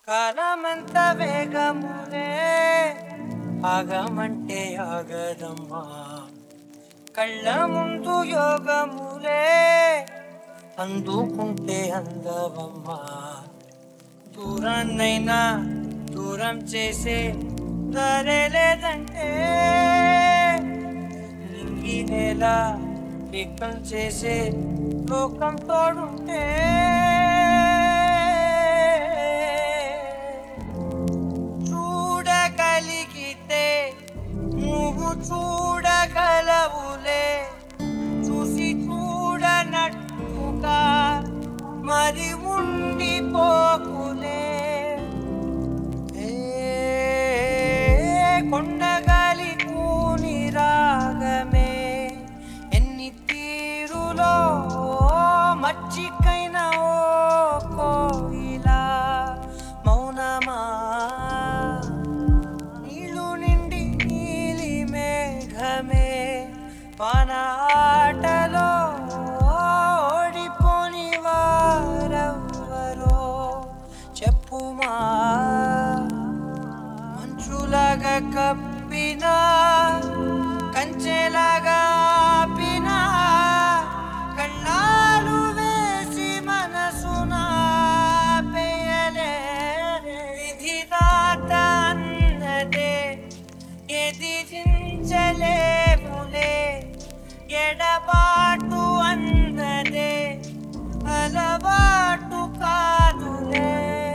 కాలమంత వేగములే ఆగమంటే ఆగదమ్మా. కళ్ళ ముందు యోగములే అందుకుంటే అందవమ్మా. దూరాన్నైనా దూరం చేసే దారే లేదంటే నింగి నేల ఏకం చేసే లోకం తోడుంటే చూడగలిగితే నువ్వు చూడగలవులే. చూసి చూడనట్టుగా మరి ఉండిపోకులే. కొండగాలి కూని రాగమే ఎన్ని తీరులో మచ్చికైన ఓ కోయిలా మౌనమా. నీళ్ళు నిండి నీలి మేఘమే వాన ఆటలో ఓడిపోని వారెవ్వరో చెప్పుమా. మంచులాగా కప్పినా కంచెలాగా ఆపినా కళ్ళాలు వేసి మనసున పేయలేరే. విధిదాత అన్నదే ఎదిరించలేములే. ఎడబాటు అన్నదే అలవాటు కాదులే.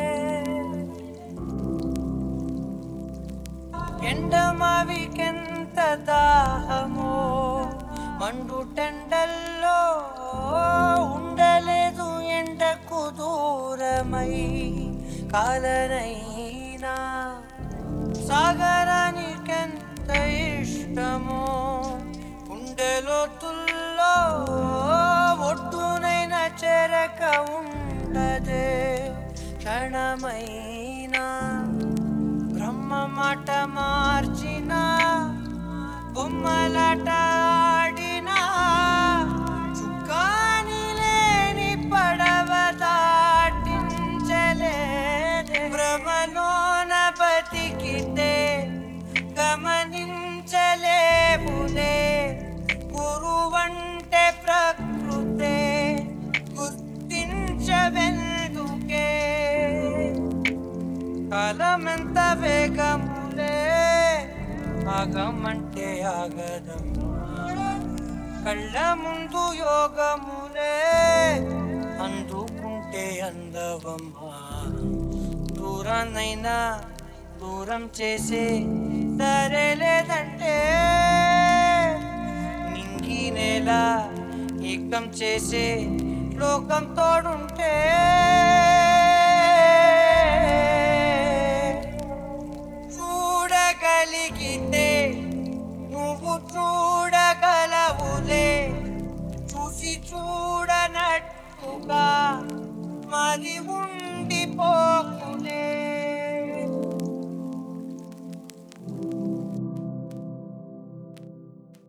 ఎండమావికెంత దాహమో మండుటెండల్లో ఉండలేదు. ఎండకు దూరమై కాలనైనా సాగరానికెంత ఇష్టమో గుండెలోతుల్లో ఒడ్డునైన చెరక ఉండదే క్షణమైనా. బ్రహ్మ మాట మార్చిన బొమ్మలాట ఆడినా చుక్కాని లేని పడవ దాటించలేదే. భ్రమలోన బతికితే గమనించలేములే. గురువంటే ప్రకృతే గుర్తించవెందుకే. కాలమెంత వేగములే ఆగమంటే ఆగదమ్మా. కళ్ళ ముందు యోగములే అందుకుంటే అందవమ్మా. దూరాన్నైనా దూరం చేసే సరే లేదంటే నింగి నేల ఏకం చేసే లోకం తోడుంటే చూడగలిగితే నువ్వు చూడగలవులే. చూసి చూడనట్టుగా మరి ఉండిపోకు.